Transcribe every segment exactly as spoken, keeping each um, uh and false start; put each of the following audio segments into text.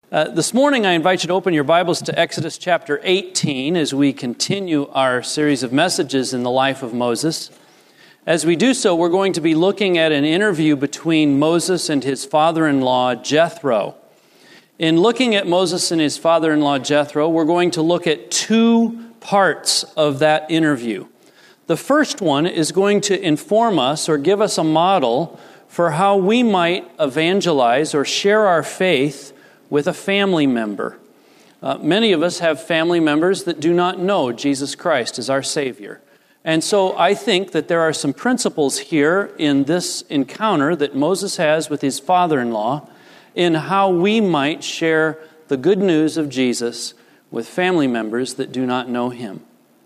Uh, this morning, I invite you to open your Bibles to Exodus chapter eighteen as we continue our series of messages in the life of Moses. As we do so, we're going to be looking at an interview between Moses and his father-in-law, Jethro. In looking at Moses and his father-in-law, Jethro, we're going to look at two parts of that interview. The first one is going to inform us or give us a model for how we might evangelize or share our faith with a family member. Uh, many of us have family members that do not know Jesus Christ as our Savior. And so I think that there are some principles here in this encounter that Moses has with his father-in-law in how we might share the good news of Jesus with family members that do not know Him.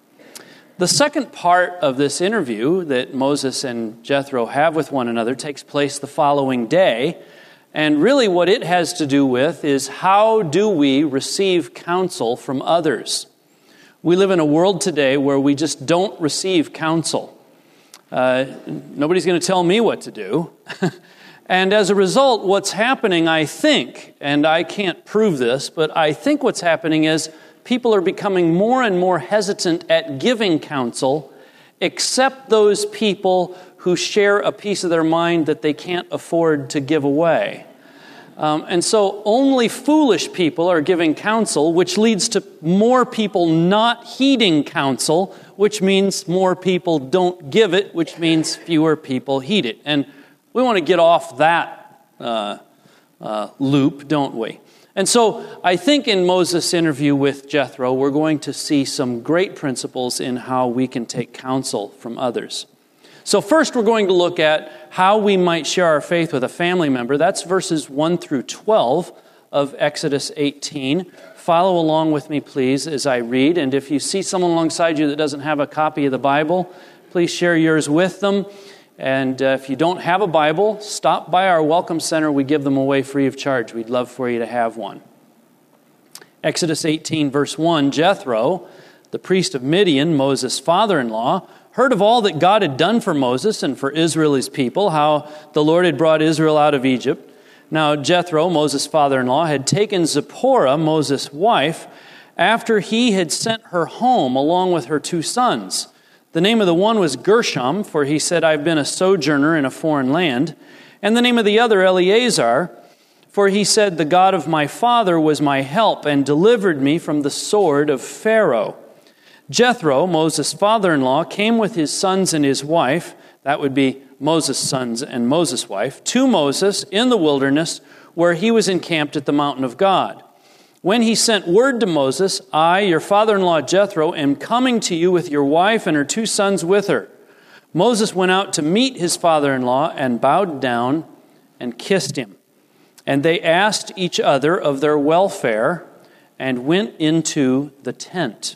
The second part of this interview that Moses and Jethro have with one another takes place the following day. And really what it has to do with is how do we receive counsel from others? We live in a world today where we just don't receive counsel. Uh, nobody's going to tell me what to do. And as a result, what's happening, I think, and I can't prove this, but I think what's happening is people are becoming more and more hesitant at giving counsel, except those people who share a piece of their mind that they can't afford to give away. Um, and so only foolish people are giving counsel, which leads to more people not heeding counsel, which means more people don't give it, which means fewer people heed it. And we want to get off that uh, uh, loop, don't we? And so I think in Moses' interview with Jethro, we're going to see some great principles in how we can take counsel from others. So first we're going to look at how we might share our faith with a family member. That's verses one through twelve of Exodus eighteen. Follow along with me, please, as I read. And if you see someone alongside you that doesn't have a copy of the Bible, please share yours with them. And uh, if you don't have a Bible, stop by our Welcome Center. We give them away free of charge. We'd love for you to have one. Exodus eighteen, verse one, Jethro, the priest of Midian, Moses' father-in-law, heard of all that God had done for Moses and for Israel, his people, how the Lord had brought Israel out of Egypt. Now Jethro, Moses' father-in-law, had taken Zipporah, Moses' wife, after he had sent her home along with her two sons. The name of the one was Gershom, for he said, I've been a sojourner in a foreign land. And the name of the other, Eleazar, for he said, the God of my father was my help and delivered me from the sword of Pharaoh. Jethro, Moses' father-in-law, came with his sons and his wife, that would be Moses' sons and Moses' wife, to Moses in the wilderness where he was encamped at the mountain of God. When he sent word to Moses, I, your father-in-law Jethro, am coming to you with your wife and her two sons with her. Moses went out to meet his father-in-law and bowed down and kissed him. And they asked each other of their welfare and went into the tent.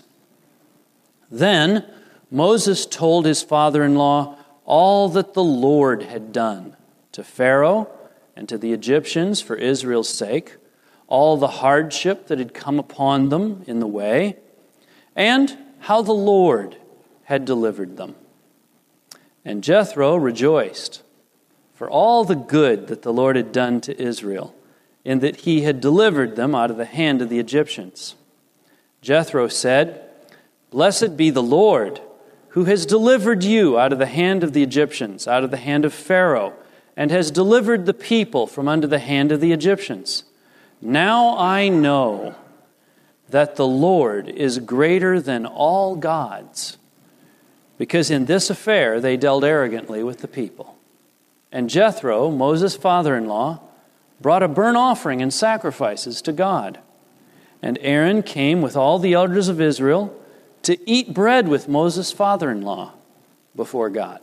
Then Moses told his father-in-law all that the Lord had done to Pharaoh and to the Egyptians for Israel's sake, all the hardship that had come upon them in the way, and how the Lord had delivered them. And Jethro rejoiced for all the good that the Lord had done to Israel, in that he had delivered them out of the hand of the Egyptians. Jethro said, Blessed be the Lord, who has delivered you out of the hand of the Egyptians, out of the hand of Pharaoh, and has delivered the people from under the hand of the Egyptians. Now I know that the Lord is greater than all gods, because in this affair they dealt arrogantly with the people. And Jethro, Moses' father-in-law, brought a burnt offering and sacrifices to God. And Aaron came with all the elders of Israel to eat bread with Moses' father-in-law before God.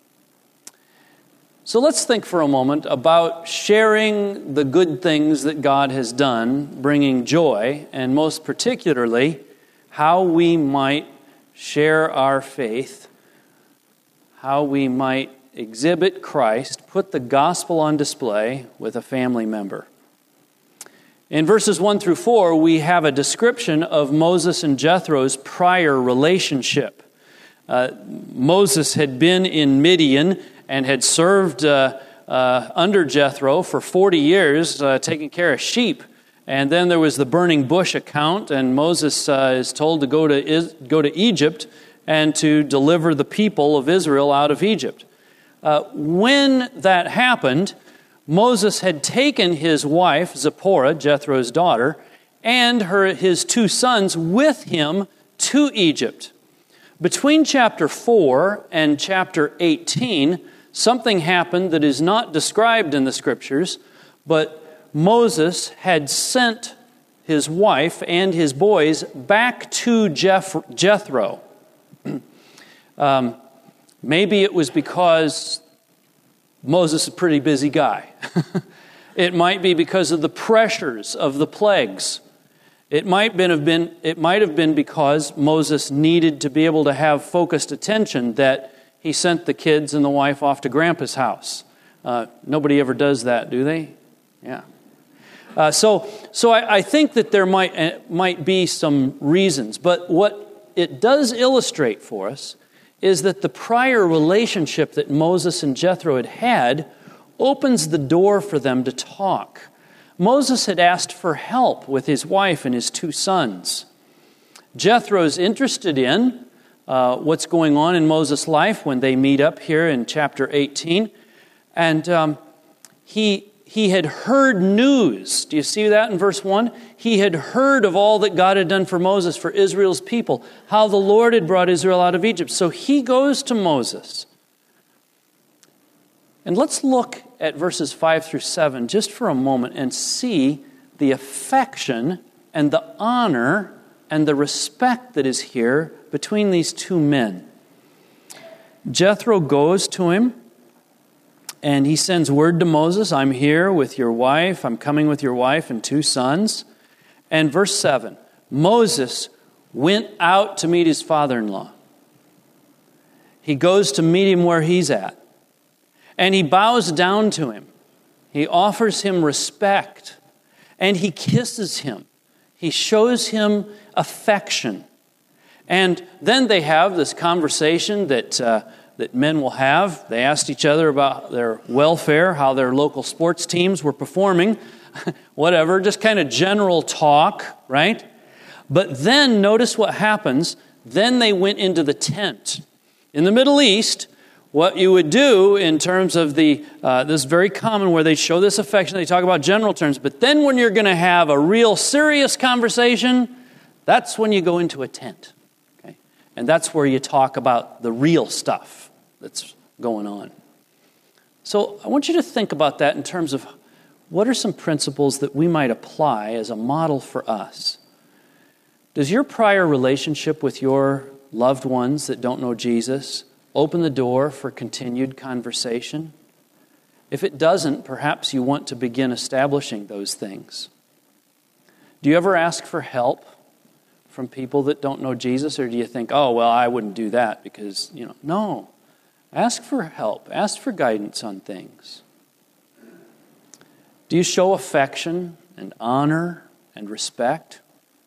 So let's think for a moment about sharing the good things that God has done, bringing joy, and most particularly, how we might share our faith, how we might exhibit Christ, put the gospel on display with a family member. In verses one through four, we have a description of Moses and Jethro's prior relationship. Uh, Moses had been in Midian and had served uh, uh, under Jethro for forty years, uh, taking care of sheep. And then there was the burning bush account, and Moses uh, is told to go to Is- go to Egypt and to deliver the people of Israel out of Egypt. Uh, when that happened, Moses had taken his wife, Zipporah, Jethro's daughter, and her his two sons with him to Egypt. Between chapter four and chapter eighteen, something happened that is not described in the Scriptures, but Moses had sent his wife and his boys back to Jeth- Jethro. um, maybe it was because Moses is a pretty busy guy. It might be because of the pressures of the plagues. It might have been, it might have been because Moses needed to be able to have focused attention that he sent the kids and the wife off to Grandpa's house. Uh, nobody ever does that, do they? Yeah. Uh, so so I, I think that there might, uh, might be some reasons. But what it does illustrate for us is that the prior relationship that Moses and Jethro had had opens the door for them to talk. Moses had asked for help with his wife and his two sons. Jethro's interested in uh, what's going on in Moses' life when they meet up here in chapter eighteen. And um, he, he had heard news. Do you see that in verse one? He had heard of all that God had done for Moses, for Israel's people, how the Lord had brought Israel out of Egypt. So he goes to Moses. And let's look at verses five through seven just for a moment and see the affection and the honor and the respect that is here between these two men. Jethro goes to him and he sends word to Moses, I'm here with your wife, I'm coming with your wife and two sons. And verse seven, Moses went out to meet his father-in-law. He goes to meet him where he's at. And he bows down to him. He offers him respect. And he kisses him. He shows him affection. And then they have this conversation that uh, that men will have. They asked each other about their welfare, how their local sports teams were performing, whatever, just kind of general talk, right? But then notice what happens. Then they went into the tent. In the Middle East, what you would do in terms of the, uh, this is very common where they show this affection, they talk about general terms, but then when you're going to have a real serious conversation, that's when you go into a tent. Okay? And that's where you talk about the real stuff that's going on. So I want you to think about that in terms of what are some principles that we might apply as a model for us. Does your prior relationship with your loved ones that don't know Jesus open the door for continued conversation? If it doesn't, perhaps you want to begin establishing those things. Do you ever ask for help from people that don't know Jesus, or do you think, oh, well, I wouldn't do that because, you know, no. Ask for help. Ask for guidance on things. Do you show affection and honor and respect?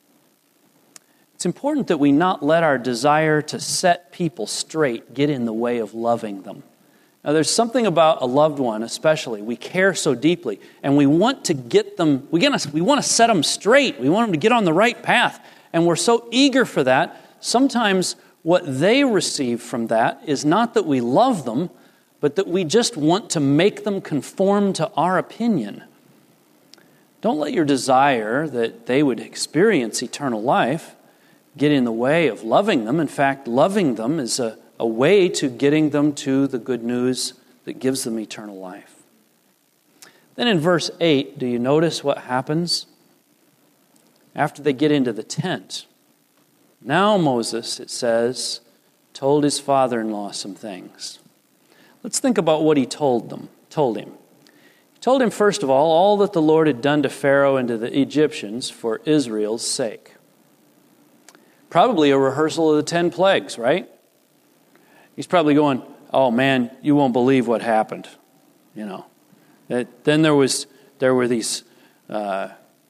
It's important that we not let our desire to set people straight get in the way of loving them. Now, there's something about a loved one, especially, we care so deeply, and we want to get them, we, get, we want to set them straight. We want them to get on the right path, and we're so eager for that. Sometimes what they receive from that is not that we love them, but that we just want to make them conform to our opinion. Don't let your desire that they would experience eternal life get in the way of loving them. In fact, loving them is a, a way to getting them to the good news that gives them eternal life. Then in verse eight, do you notice what happens? After they get into the tent, now Moses, it says, told his father-in-law some things. Let's think about what he told them, told him. He told him, first of all, all that the Lord had done to Pharaoh and to the Egyptians for Israel's sake. Probably a rehearsal of the ten plagues, right? He's probably going, oh man, you won't believe what happened. You know. That, then there was there were these uh,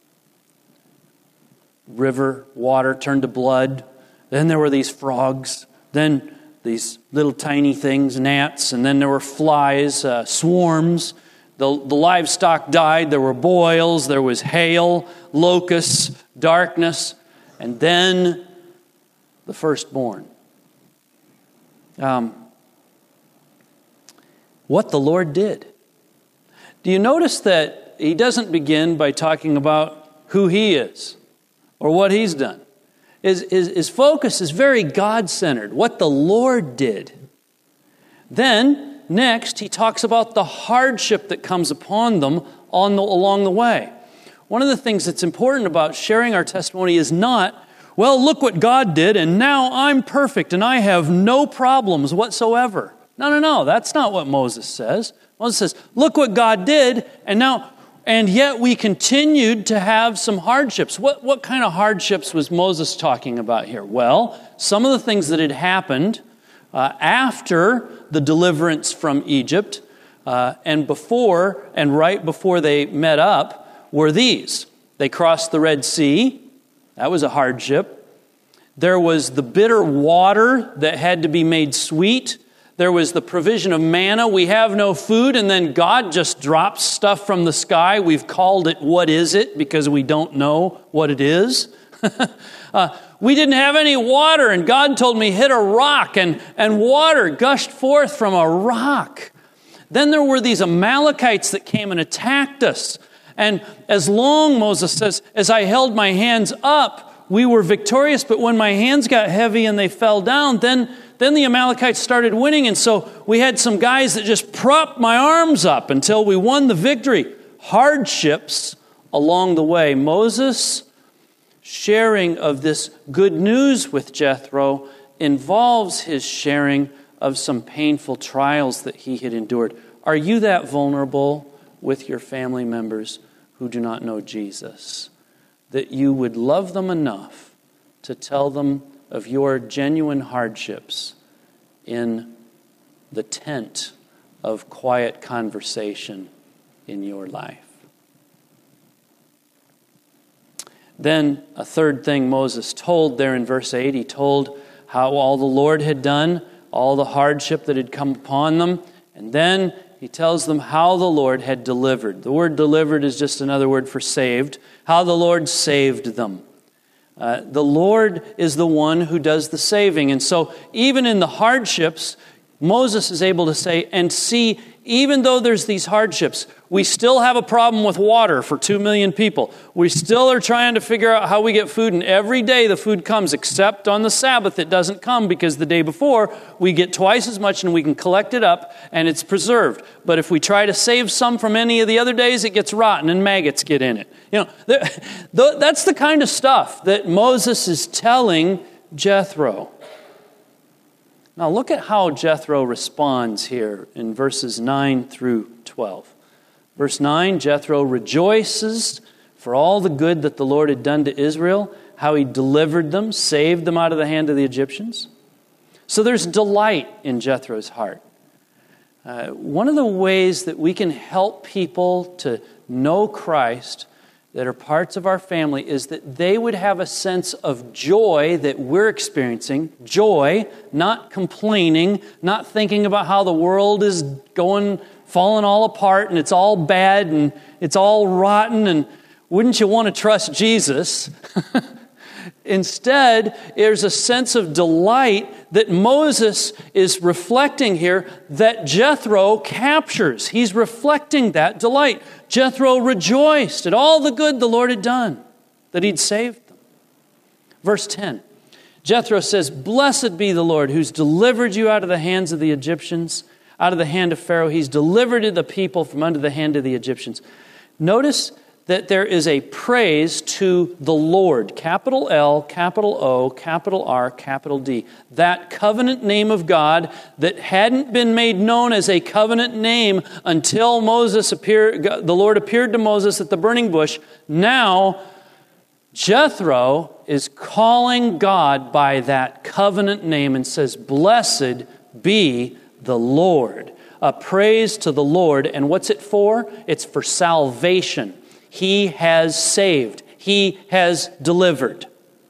river water turned to blood. Then there were these frogs. Then these little tiny things, gnats. And then there were flies, uh, swarms. the, the livestock died, there were boils, there was hail, locusts, darkness, and then the firstborn. Um, what the Lord did. Do you notice that he doesn't begin by talking about who he is or what he's done? His, his, his focus is very God-centered, what the Lord did. Then, next, he talks about the hardship that comes upon them on the, along the way. One of the things that's important about sharing our testimony is not, well, look what God did, and now I'm perfect, and I have no problems whatsoever. No, no, no, that's not what Moses says. Moses says, look what God did, and now, and yet we continued to have some hardships. What, what kind of hardships was Moses talking about here? Well, some of the things that had happened uh, after the deliverance from Egypt uh, and before, and right before they met up, were these. They crossed the Red Sea. That was a hardship. There was the bitter water that had to be made sweet. There was the provision of manna. We have no food, and then God just drops stuff from the sky. We've called it what is it because we don't know what it is. uh, we didn't have any water, and God told me hit a rock, and, and water gushed forth from a rock. Then there were these Amalekites that came and attacked us. And as long, Moses says, as I held my hands up, we were victorious. But when my hands got heavy and they fell down, then, then the Amalekites started winning. And so we had some guys that just propped my arms up until we won the victory. Hardships along the way. Moses' sharing of this good news with Jethro involves his sharing of some painful trials that he had endured. Are you that vulnerable with your family members who do not know Jesus, that you would love them enough to tell them of your genuine hardships in the tent of quiet conversation in your life? Then a third thing Moses told there in verse eight, he told how all the Lord had done, all the hardship that had come upon them, and then he tells them how the Lord had delivered. The word delivered is just another word for saved. How the Lord saved them. Uh, the Lord is the one who does the saving. And so even in the hardships, Moses is able to say, and see, even though there's these hardships, we still have a problem with water for two million people. We still are trying to figure out how we get food. And every day the food comes, except on the Sabbath it doesn't come because the day before we get twice as much and we can collect it up and it's preserved. But if we try to save some from any of the other days, it gets rotten and maggots get in it. You know, that's the kind of stuff that Moses is telling Jethro. Now look at how Jethro responds here in verses nine through twelve. Verse nine, Jethro rejoices for all the good that the Lord had done to Israel, how he delivered them, saved them out of the hand of the Egyptians. So there's delight in Jethro's heart. Uh, one of the ways that we can help people to know Christ that are parts of our family is that they would have a sense of joy that we're experiencing. Joy, not complaining, not thinking about how the world is going, falling all apart and it's all bad and it's all rotten and wouldn't you want to trust Jesus? Instead, there's a sense of delight that Moses is reflecting here that Jethro captures. He's reflecting that delight. Jethro rejoiced at all the good the Lord had done, that he'd saved them. Verse ten, Jethro says, "Blessed be the Lord who's delivered you out of the hands of the Egyptians, out of the hand of Pharaoh. He's delivered the people from under the hand of the Egyptians." Notice that there is a praise to the Lord, capital L, capital O, capital R, capital D. That covenant name of God that hadn't been made known as a covenant name until Moses appeared, the Lord appeared to Moses at the burning bush. Now, Jethro is calling God by that covenant name and says, "Blessed be the Lord." A praise to the Lord. And what's it for? It's for salvation. He has saved. He has delivered.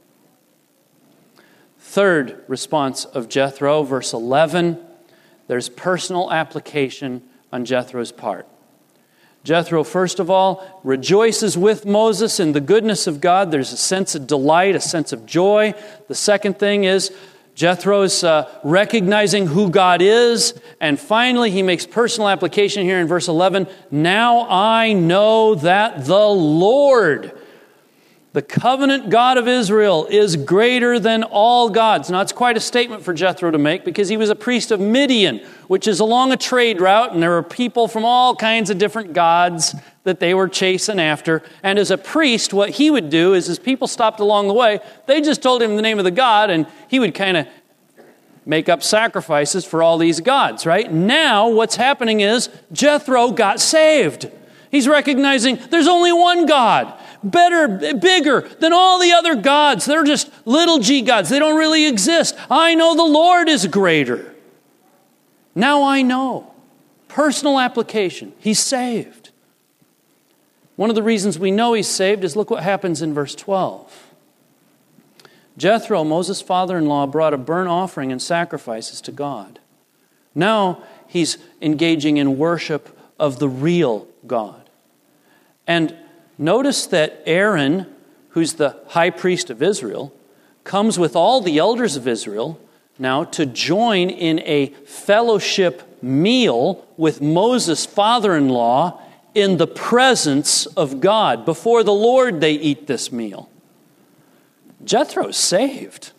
Third response of Jethro, verse eleven, there's personal application on Jethro's part. Jethro, first of all, rejoices with Moses in the goodness of God. There's a sense of delight, a sense of joy. The second thing is Jethro's uh, recognizing who God is. And finally, he makes personal application here in verse eleven. Now I know that the Lord, the covenant God of Israel, is greater than all gods. Now, it's quite a statement for Jethro to make because he was a priest of Midian, which is along a trade route, and there were people from all kinds of different gods that they were chasing after. And as a priest, what he would do is as people stopped along the way, they just told him the name of the god, and he would kind of make up sacrifices for all these gods, right? Now, what's happening is Jethro got saved. He's recognizing there's only one God. Better, bigger than all the other gods. They're just little g gods. They don't really exist. I know the Lord is greater. Now I know. Personal application. He's saved. One of the reasons we know he's saved is look what happens in verse twelve. Jethro, Moses' father-in-law, brought a burnt offering and sacrifices to God. Now he's engaging in worship of the real God. And notice that Aaron, who's the high priest of Israel, comes with all the elders of Israel now to join in a fellowship meal with Moses' father-in-law in the presence of God. Before the Lord they eat this meal. Jethro's saved.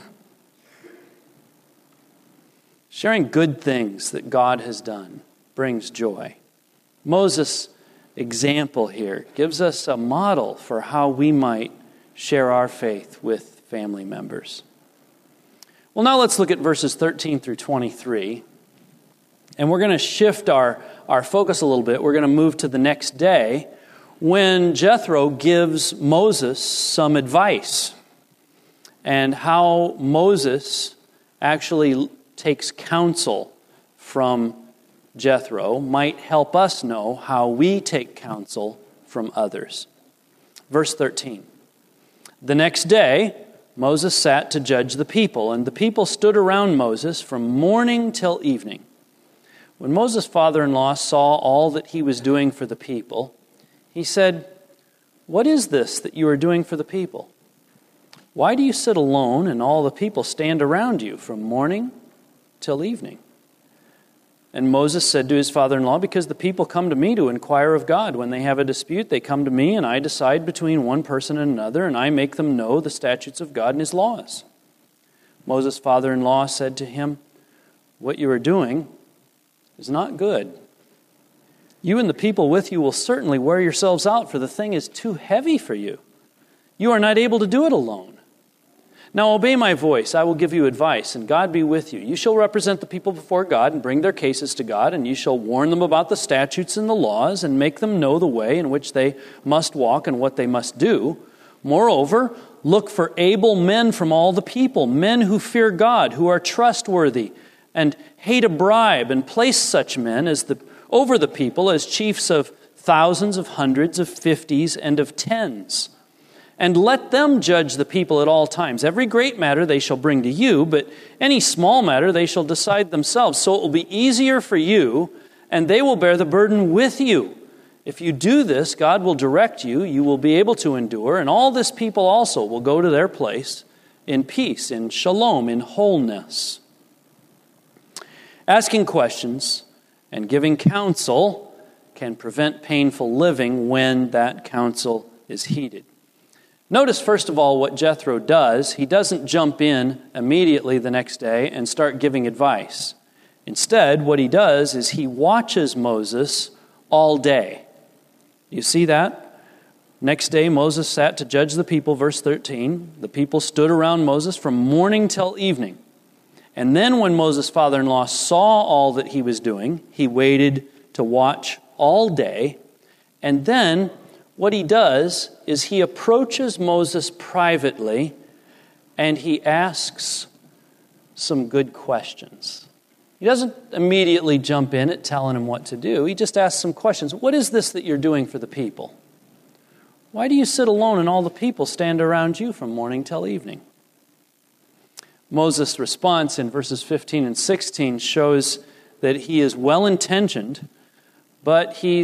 Sharing good things that God has done brings joy. Moses' example here gives us a model for how we might share our faith with family members. Well, now let's look at verses thirteen through twenty-three. And we're going to shift our, our focus a little bit. We're going to move to the next day when Jethro gives Moses some advice and how Moses actually takes counsel from Jethro might help us know how we take counsel from others. Verse thirteen. The next day, Moses sat to judge the people, and the people stood around Moses from morning till evening. When Moses' father-in-law saw all that he was doing for the people, he said, "What is this that you are doing for the people? Why do you sit alone and all the people stand around you from morning till evening?" And Moses said to his father-in-law, "Because the people come to me to inquire of God. When they have a dispute, they come to me, and I decide between one person and another, and I make them know the statutes of God and his laws." Moses' father-in-law said to him, "What you are doing is not good. You and the people with you will certainly wear yourselves out, for the thing is too heavy for you. You are not able to do it alone. Now obey my voice, I will give you advice, and God be with you. You shall represent the people before God and bring their cases to God, and you shall warn them about the statutes and the laws and make them know the way in which they must walk and what they must do. Moreover, look for able men from all the people, men who fear God, who are trustworthy and hate a bribe, and place such men as the over the people as chiefs of thousands, of hundreds, of fifties, and of tens. And let them judge the people at all times. Every great matter they shall bring to you, but any small matter they shall decide themselves. So it will be easier for you, and they will bear the burden with you. If you do this, God will direct you, you will be able to endure, and all this people also will go to their place in peace, in shalom, in wholeness." Asking questions and giving counsel can prevent painful living when that counsel is heeded. Notice, first of all, what Jethro does. He doesn't jump in immediately the next day and start giving advice. Instead, what he does is he watches Moses all day. You see that? Next day, Moses sat to judge the people, verse thirteen. The people stood around Moses from morning till evening. And then when Moses' father-in-law saw all that he was doing, he waited to watch all day. And then what he does is he approaches Moses privately and he asks some good questions. He doesn't immediately jump in at telling him what to do. He just asks some questions. What is this that you're doing for the people? Why do you sit alone and all the people stand around you from morning till evening? Moses' response in verses fifteen and sixteen shows that he is well-intentioned, but he's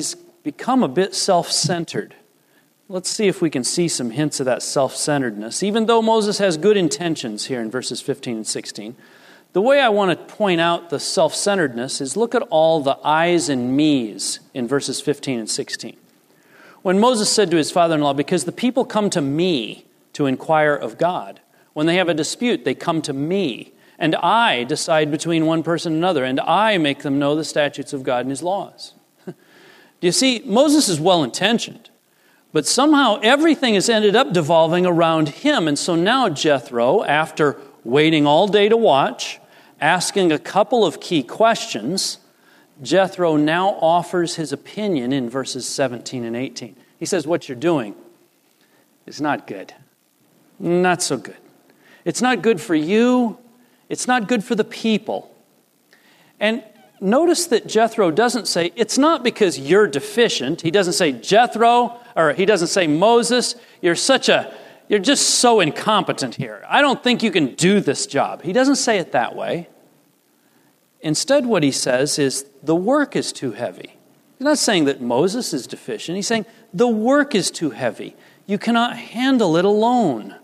become a bit self-centered. Let's see if we can see some hints of that self-centeredness. Even though Moses has good intentions here in verses fifteen and sixteen, the way I want to point out the self-centeredness is look at all the I's and me's in verses fifteen and sixteen. When Moses said to his father-in-law, because the people come to me to inquire of God. When they have a dispute, they come to me. And I decide between one person and another. And I make them know the statutes of God and His laws. Do you see, Moses is well-intentioned. But somehow everything has ended up devolving around him. And so now Jethro, after waiting all day to watch, asking a couple of key questions, Jethro now offers his opinion in verses seventeen and eighteen. He says, what you're doing is not good. Not so good. It's not good for you. It's not good for the people. And notice that Jethro doesn't say, it's not because you're deficient. He doesn't say, Jethro, or he doesn't say, Moses, you're such a, you're just so incompetent here. I don't think you can do this job. He doesn't say it that way. Instead, what he says is, the work is too heavy. He's not saying that Moses is deficient. He's saying, the work is too heavy. You cannot handle it alone.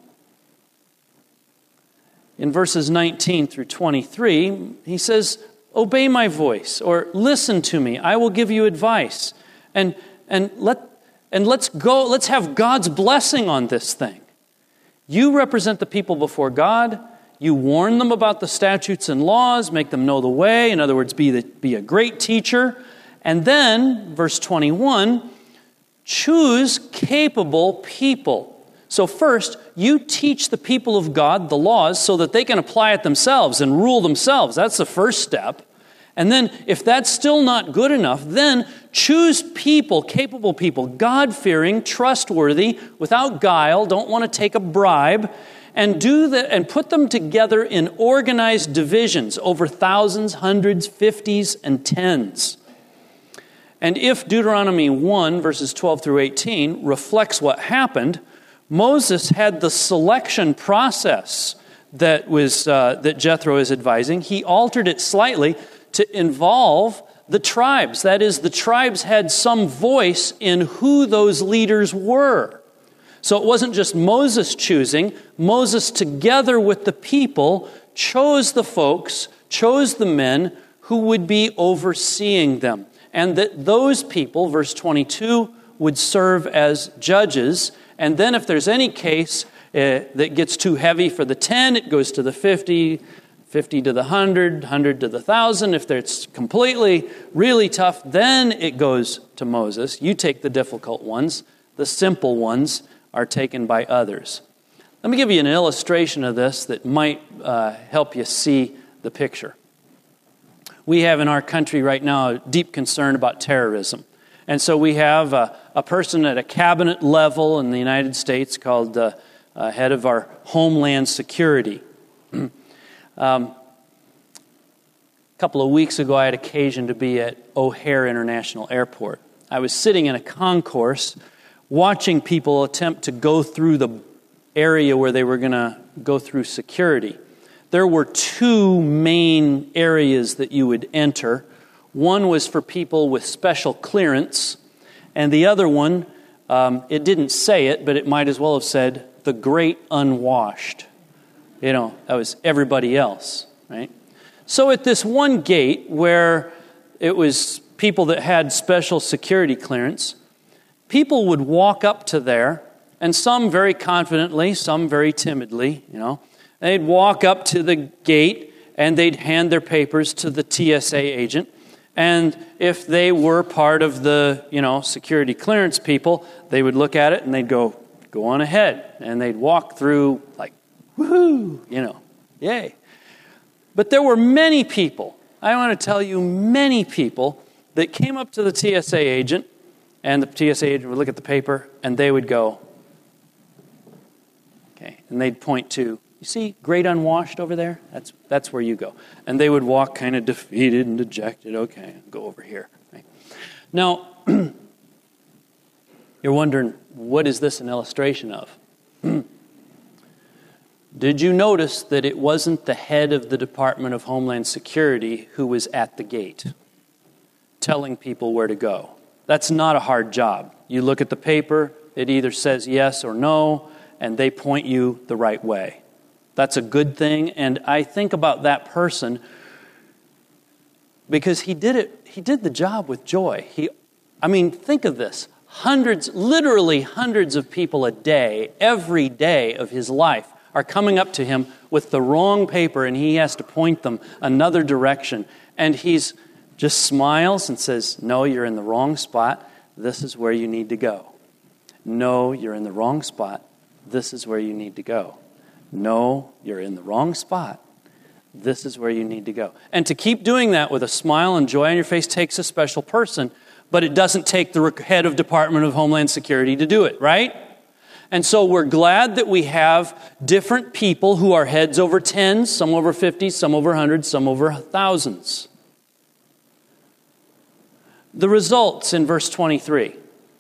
In verses nineteen through twenty-three, he says, obey my voice, or listen to me. I will give you advice. And and let and let's go, let's have God's blessing on this thing. You represent the people before God. You warn them about the statutes and laws, make them know the way. In other words, be the, be a great teacher. And then, verse twenty-one, choose capable people. So first, you teach the people of God the laws so that they can apply it themselves and rule themselves. That's the first step. And then, if that's still not good enough, then choose people, capable people, God-fearing, trustworthy, without guile, don't want to take a bribe, and do that and put them together in organized divisions over thousands, hundreds, fifties, and tens. And if Deuteronomy one, verses twelve through eighteen, reflects what happened, Moses had the selection process that was uh, that Jethro is advising. He altered it slightly to involve the tribes. That is, the tribes had some voice in who those leaders were. So it wasn't just Moses choosing. Moses, together with the people, chose the folks, chose the men who would be overseeing them. And that those people, verse twenty-two, would serve as judges. And then if there's any case uh, that gets too heavy for the ten, it goes to the fifty, fifty to the one hundred, one hundred to the one thousand. If it's completely, really tough, then it goes to Moses. You take the difficult ones. The simple ones are taken by others. Let me give you an illustration of this that might uh, help you see the picture. We have in our country right now a deep concern about terrorism. And so we have a, a person at a cabinet level in the United States called the uh, head of our Homeland Security. um, a couple of weeks ago, I had occasion to be at O'Hare International Airport. I was sitting in a concourse watching people attempt to go through the area where they were going to go through security. There were two main areas that you would enter. One was for people with special clearance, and the other one, um, it didn't say it, but it might as well have said, the great unwashed. You know, that was everybody else, right? So at this one gate where it was people that had special security clearance, people would walk up to there, and some very confidently, some very timidly, you know. They'd walk up to the gate, and they'd hand their papers to the T S A agent. And if they were part of the, you know, security clearance people, they would look at it, and they'd go, go on ahead. And they'd walk through like, woohoo, you know, yay. But there were many people, I want to tell you, many people that came up to the T S A agent, and the T S A agent would look at the paper, and they would go, okay, and they'd point to, you see great unwashed over there? That's that's where you go. And they would walk kind of defeated and dejected. Okay, go over here. Right? Now, you're wondering, what is this an illustration of? Did you notice that it wasn't the head of the Department of Homeland Security who was at the gate telling people where to go? That's not a hard job. You look at the paper, it either says yes or no, and they point you the right way. That's a good thing, and I think about that person because he did it. He did the job with joy. He, I mean, think of this. Hundreds, literally hundreds of people a day, every day of his life, are coming up to him with the wrong paper, and he has to point them another direction. And he's just smiles and says, no, you're in the wrong spot. This is where you need to go. No, you're in the wrong spot. This is where you need to go. No, you're in the wrong spot. This is where you need to go. And to keep doing that with a smile and joy on your face takes a special person, but it doesn't take the head of Department of Homeland Security to do it, right? And so we're glad that we have different people who are heads over tens, some over fifties, some over hundreds, some over thousands. The results in verse twenty-three.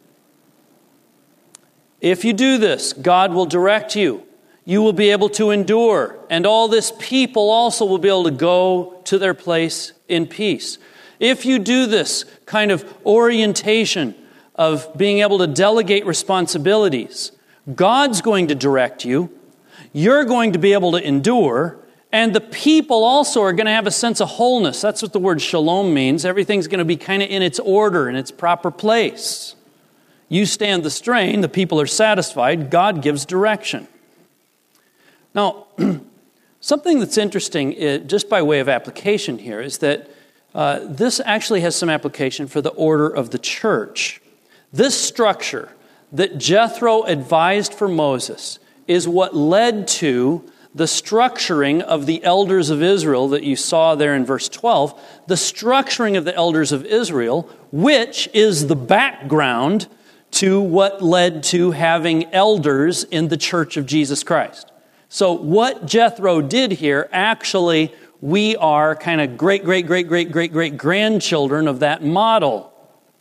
If you do this, God will direct you. You will be able to endure, and all this people also will be able to go to their place in peace. If you do this kind of orientation of being able to delegate responsibilities, God's going to direct you, you're going to be able to endure, and the people also are going to have a sense of wholeness. That's what the word shalom means. Everything's going to be kind of in its order, in its proper place. You stand the strain, the people are satisfied, God gives direction. Now, something that's interesting, just by way of application here, is that uh, this actually has some application for the order of the church. This structure that Jethro advised for Moses is what led to the structuring of the elders of Israel that you saw there in verse twelve, the structuring of the elders of Israel, which is the background to what led to having elders in the church of Jesus Christ. So what Jethro did here, actually, we are kind of great, great, great, great, great, great grandchildren of that model.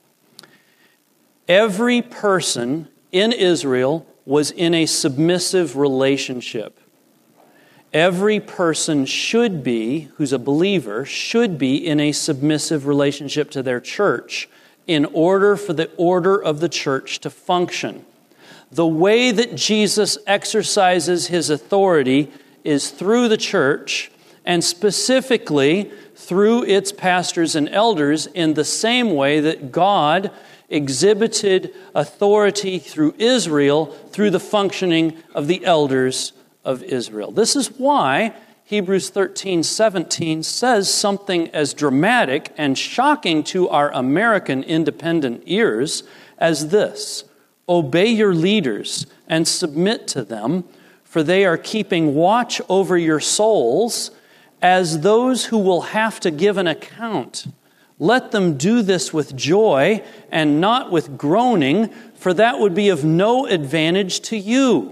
Every person in Israel was in a submissive relationship. Every person should be, who's a believer, should be in a submissive relationship to their church in order for the order of the church to function. The way that Jesus exercises his authority is through the church, and specifically through its pastors and elders, in the same way that God exhibited authority through Israel through the functioning of the elders of Israel. This is why Hebrews thirteen seventeen says something as dramatic and shocking to our American independent ears as this: obey your leaders and submit to them, for they are keeping watch over your souls as those who will have to give an account. Let them do this with joy and not with groaning, for that would be of no advantage to you.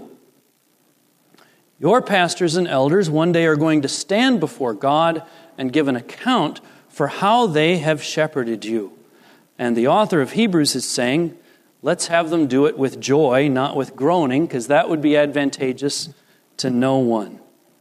Your pastors and elders one day are going to stand before God and give an account for how they have shepherded you. And the author of Hebrews is saying, let's have them do it with joy, not with groaning, because that would be advantageous to no one.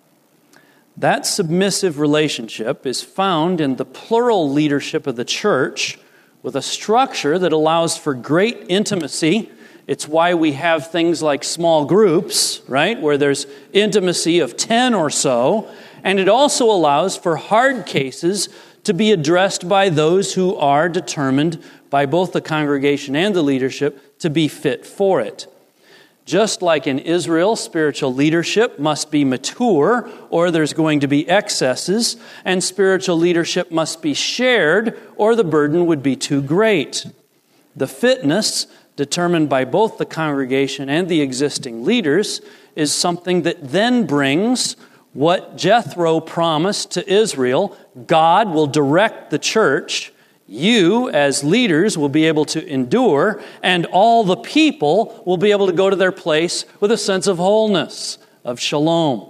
That submissive relationship is found in the plural leadership of the church with a structure that allows for great intimacy. It's why we have things like small groups, right, where there's intimacy of ten or so. And it also allows for hard cases to be addressed by those who are determined by both the congregation and the leadership to be fit for it. Just like in Israel, spiritual leadership must be mature, or there's going to be excesses, and spiritual leadership must be shared, or the burden would be too great. The fitness, determined by both the congregation and the existing leaders, is something that then brings what Jethro promised to Israel. God will direct the church. You, as leaders, will be able to endure, and all the people will be able to go to their place with a sense of wholeness, of shalom.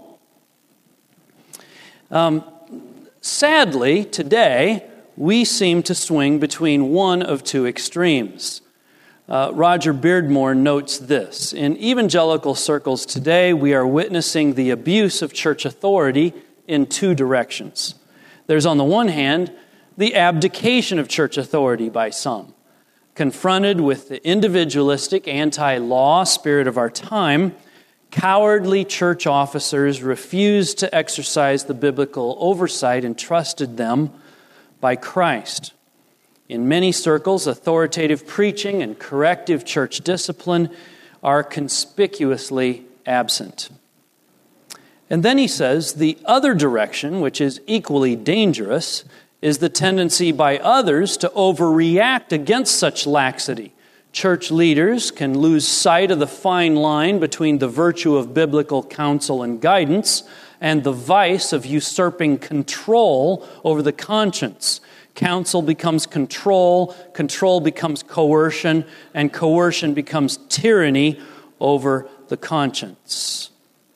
Um, sadly, today, we seem to swing between one of two extremes. Uh, Roger Beardmore notes this: in evangelical circles today, we are witnessing the abuse of church authority in two directions. There's, on the one hand, the abdication of church authority by some. Confronted with the individualistic, anti-law spirit of our time, cowardly church officers refused to exercise the biblical oversight entrusted them by Christ. In many circles, authoritative preaching and corrective church discipline are conspicuously absent. And then he says, the other direction, which is equally dangerous, is the tendency by others to overreact against such laxity. Church leaders can lose sight of the fine line between the virtue of biblical counsel and guidance and the vice of usurping control over the conscience. Counsel becomes control, control becomes coercion, and coercion becomes tyranny over the conscience.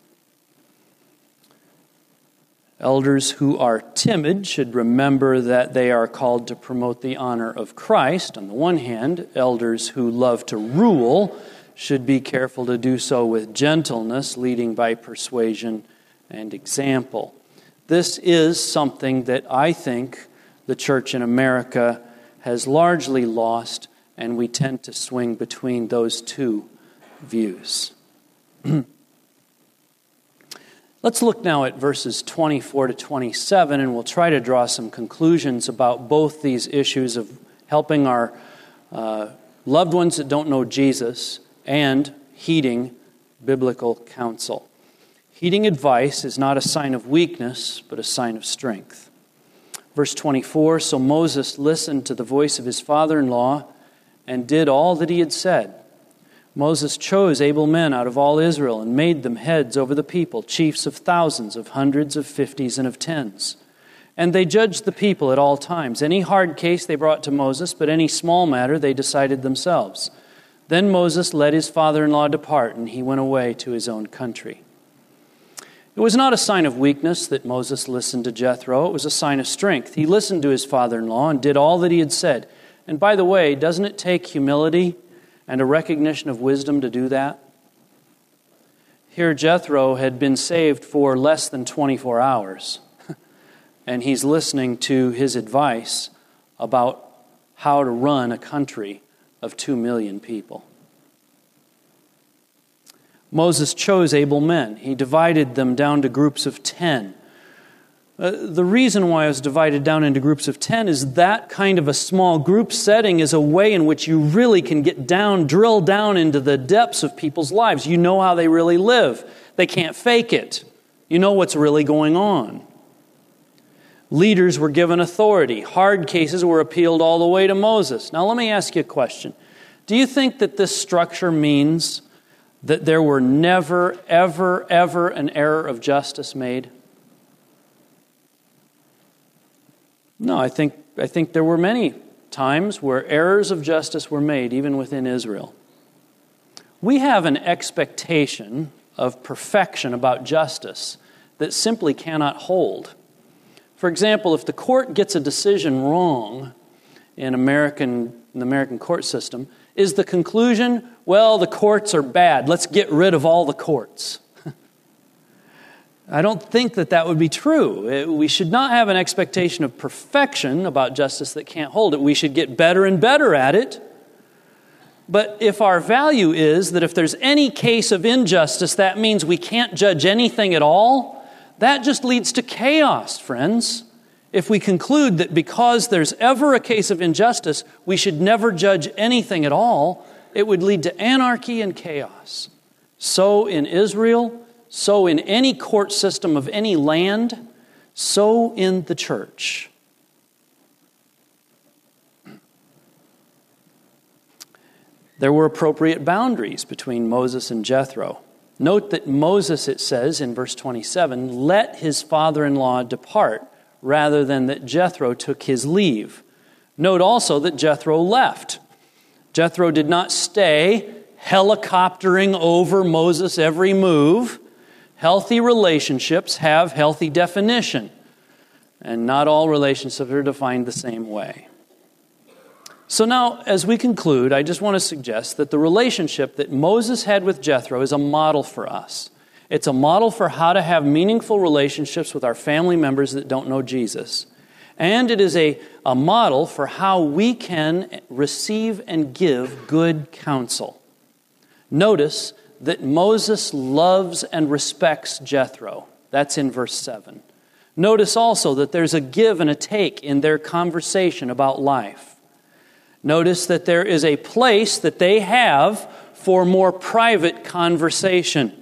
Elders who are timid should remember that they are called to promote the honor of Christ. On the one hand, elders who love to rule should be careful to do so with gentleness, leading by persuasion and example. This is something that I think the church in America has largely lost, and we tend to swing between those two views. Let's look now at verses twenty-four to twenty-seven, and we'll try to draw some conclusions about both these issues of helping our uh, loved ones that don't know Jesus and heeding biblical counsel. Heeding advice is not a sign of weakness, but a sign of strength. Verse twenty-four, so Moses listened to the voice of his father-in-law and did all that he had said. Moses chose able men out of all Israel and made them heads over the people, chiefs of thousands, of hundreds, of fifties, and of tens. And they judged the people at all times. Any hard case they brought to Moses, but any small matter they decided themselves. Then Moses let his father-in-law depart, and he went away to his own country. It was not a sign of weakness that Moses listened to Jethro. It was a sign of strength. He listened to his father-in-law and did all that he had said. And by the way, doesn't it take humility and a recognition of wisdom to do that? Here Jethro had been saved for less than twenty-four hours, and he's listening to his advice about how to run a country of two million people. Moses chose able men. He divided them down to groups of ten. Uh, the reason why it was divided down into groups of ten is that kind of a small group setting is a way in which you really can get down, drill down into the depths of people's lives. You know how they really live. They can't fake it. You know what's really going on. Leaders were given authority. Hard cases were appealed all the way to Moses. Now let me ask you a question. Do you think that this structure means that there were never, ever, ever an error of justice made? No, I think I think there were many times where errors of justice were made, even within Israel. We have an expectation of perfection about justice that simply cannot hold. For example, if the court gets a decision wrong in American in the American court system, is the conclusion, well, the courts are bad, let's get rid of all the courts? I don't think that that would be true. We should not have an expectation of perfection about justice that can't hold it. We should get better and better at it. But if our value is that if there's any case of injustice, that means we can't judge anything at all, that just leads to chaos, friends. If we conclude that because there's ever a case of injustice, we should never judge anything at all, it would lead to anarchy and chaos. So in Israel, so in any court system of any land, so in the church. There were appropriate boundaries between Moses and Jethro. Note that Moses, it says in verse twenty-seven, let his father-in-law depart, rather than that Jethro took his leave. Note also that Jethro left. Jethro did not stay helicoptering over Moses' every move. Healthy relationships have healthy definition, and not all relationships are defined the same way. So now, as we conclude, I just want to suggest that the relationship that Moses had with Jethro is a model for us. It's a model for how to have meaningful relationships with our family members that don't know Jesus. And it is a, a model for how we can receive and give good counsel. Notice that Moses loves and respects Jethro. That's in verse seven. Notice also that there's a give and a take in their conversation about life. Notice that there is a place that they have for more private conversation.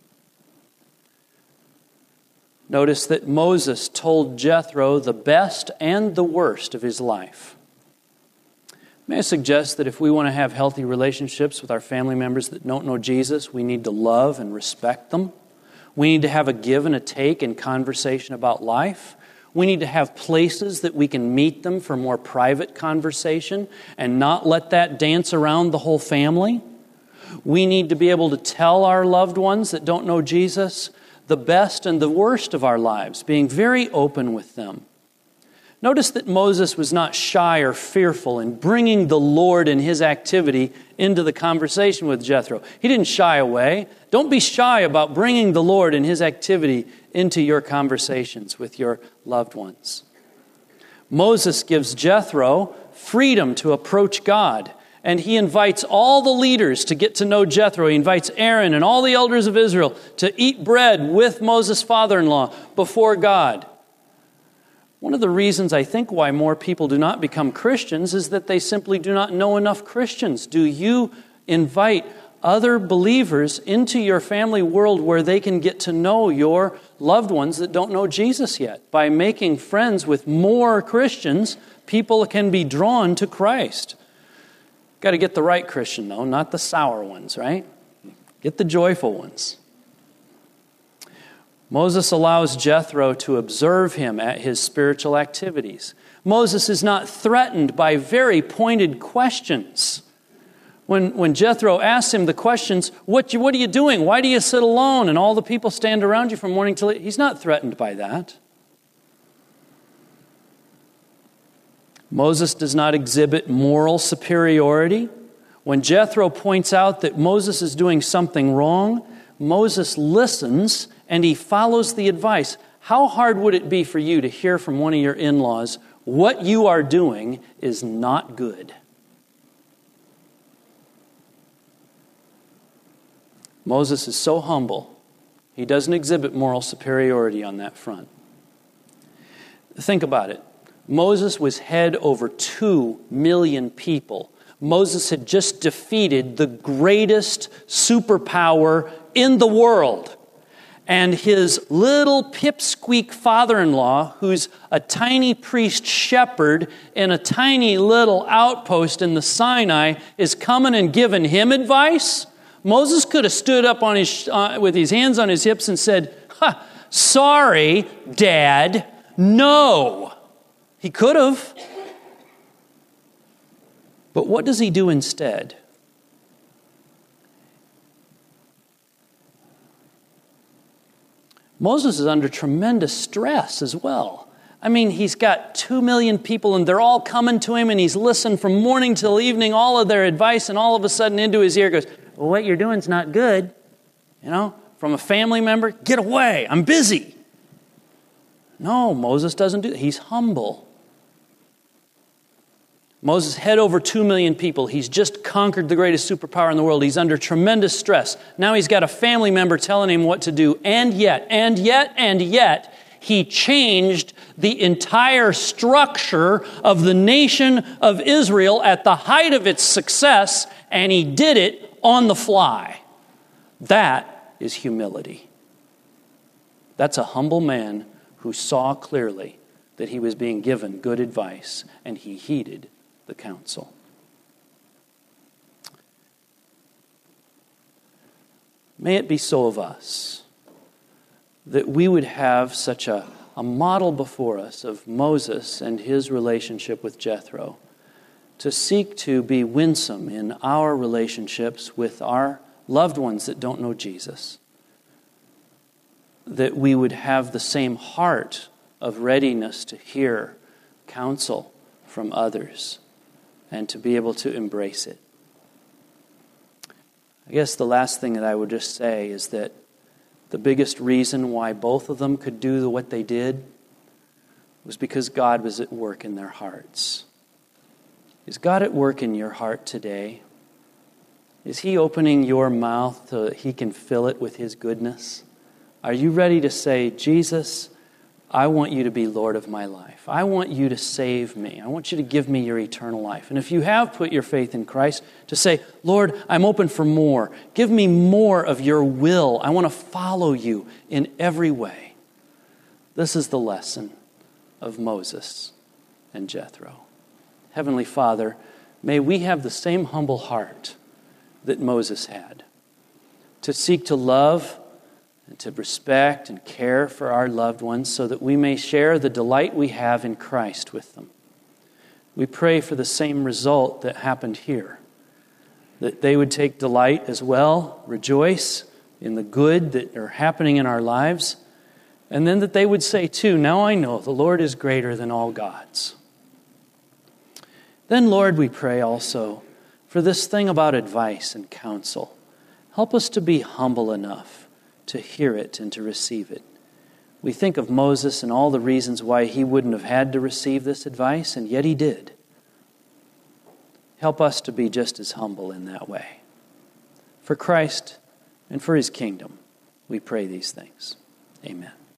Notice that Moses told Jethro the best and the worst of his life. May I suggest that if we want to have healthy relationships with our family members that don't know Jesus, we need to love and respect them. We need to have a give and a take in conversation about life. We need to have places that we can meet them for more private conversation and not let that dance around the whole family. We need to be able to tell our loved ones that don't know Jesus the best and the worst of our lives, being very open with them. Notice that Moses was not shy or fearful in bringing the Lord and His activity into the conversation with Jethro. He didn't shy away. Don't be shy about bringing the Lord and His activity into your conversations with your loved ones. Moses gives Jethro freedom to approach God, and he invites all the leaders to get to know Jethro. He invites Aaron and all the elders of Israel to eat bread with Moses' father-in-law before God. One of the reasons I think why more people do not become Christians is that they simply do not know enough Christians. Do you invite other believers into your family world where they can get to know your loved ones that don't know Jesus yet? By making friends with more Christians, people can be drawn to Christ. Got to get the right Christian, though, not the sour ones, right? Get the joyful ones. Moses allows Jethro to observe him at his spiritual activities. Moses is not threatened by very pointed questions. When, when Jethro asks him the questions, what, you, what are you doing? Why do you sit alone? And all the people stand around you from morning till late. He's not threatened by that. Moses does not exhibit moral superiority. When Jethro points out that Moses is doing something wrong, Moses listens and he follows the advice. How hard would it be for you to hear from one of your in-laws, what you are doing is not good? Moses is so humble, he doesn't exhibit moral superiority on that front. Think about it. Moses was head over two million people. Moses had just defeated the greatest superpower in the world. And his little pipsqueak father-in-law, who's a tiny priest shepherd in a tiny little outpost in the Sinai, is coming and giving him advice? Moses could have stood up on his uh, with his hands on his hips and said, ha, sorry, Dad, no. He could have. But what does he do instead? Moses is under tremendous stress as well. I mean, he's got two million people and they're all coming to him and he's listened from morning till evening, all of their advice, and all of a sudden into his ear goes, well, what you're doing is not good. You know, from a family member, get away, I'm busy. No, Moses doesn't do that. He's humble. Moses head over two million people. He's just conquered the greatest superpower in the world. He's under tremendous stress. Now he's got a family member telling him what to do. And yet, and yet, and yet, he changed the entire structure of the nation of Israel at the height of its success, and he did it on the fly. That is humility. That's a humble man who saw clearly that he was being given good advice, and he heeded the counsel. May it be so of us that we would have such a, a model before us of Moses and his relationship with Jethro, to seek to be winsome in our relationships with our loved ones that don't know Jesus. That we would have the same heart of readiness to hear counsel from others and to be able to embrace it. I guess the last thing that I would just say is that the biggest reason why both of them could do what they did was because God was at work in their hearts. Is God at work in your heart today? Is He opening your mouth so that He can fill it with His goodness? Are you ready to say, Jesus, I want you to be Lord of my life. I want you to save me. I want you to give me your eternal life. And if you have put your faith in Christ, to say, Lord, I'm open for more. Give me more of your will. I want to follow you in every way. This is the lesson of Moses and Jethro. Heavenly Father, may we have the same humble heart that Moses had, to seek to love and to respect and care for our loved ones so that we may share the delight we have in Christ with them. We pray for the same result that happened here, that they would take delight as well, rejoice in the good that are happening in our lives, and then that they would say too, now I know the Lord is greater than all gods. Then, Lord, we pray also for this thing about advice and counsel. Help us to be humble enough to hear it and to receive it. We think of Moses and all the reasons why he wouldn't have had to receive this advice, and yet he did. Help us to be just as humble in that way. For Christ and for His kingdom, we pray these things. Amen.